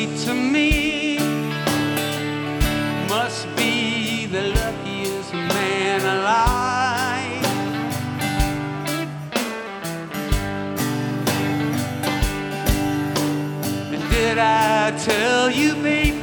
sweet to me. Must be the luckiest man alive. And did I tell you, baby?